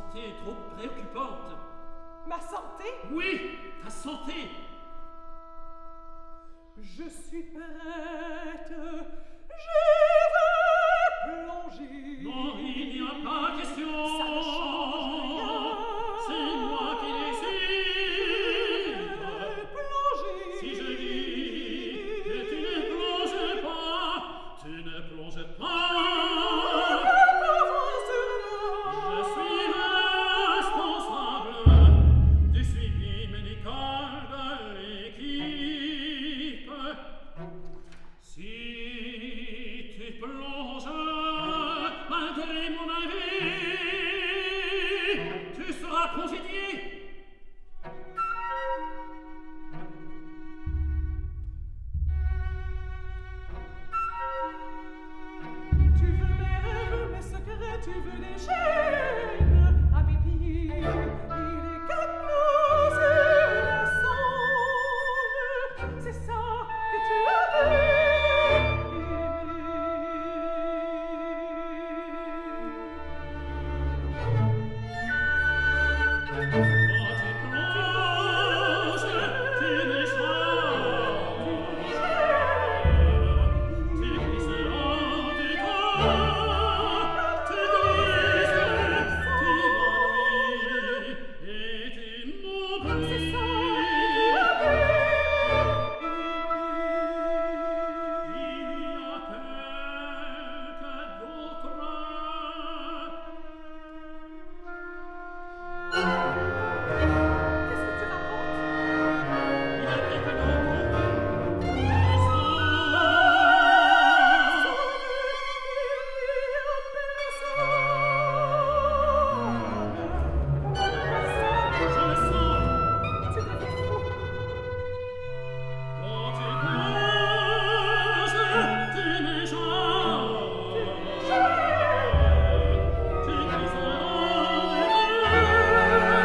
santé est trop préoccupante. Ma santé? Oui, ta santé. Je suis prête. Je veux plonger. Non, il n'y a pas question. Ça ne change rien. C'est moi qui décide. Je veux plonger. Si je dis que tu ne plonges pas, tu ne plonges pas. Je suis responsable du suivi médical de l'équipe. Si tu plonges malgré mon avis, tu seras congédié. Tu veux mes rêves, mes secrets, tu veux des chaînes à mes pieds et les canaux et les songes. C'est ça que tu avais aimé. Quand tu plonges, tu m'échappes. Tu glisses dans tes corps, tu glisses, tu m'ennuies et tu m'oublies. C'est ça que tu avais Il y a quelques d'autres. Qu'est-ce que tu racontes? Il y a quelques d'autres. Je le sens. Tu deviens fou. Quand tu plonges, tu m'échappes. Tu glisses dans tes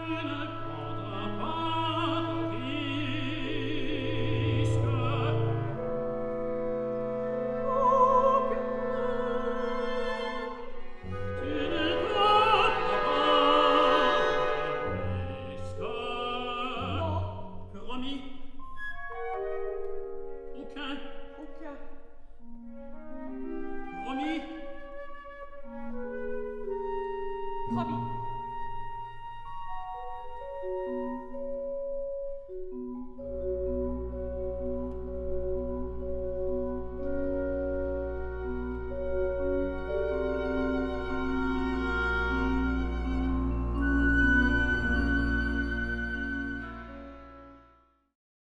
ne